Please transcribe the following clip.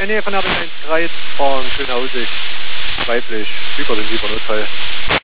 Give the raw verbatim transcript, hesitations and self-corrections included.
N E von R B eins drei, fahren Schönhausisch, weiblich, über den Siebernotfall.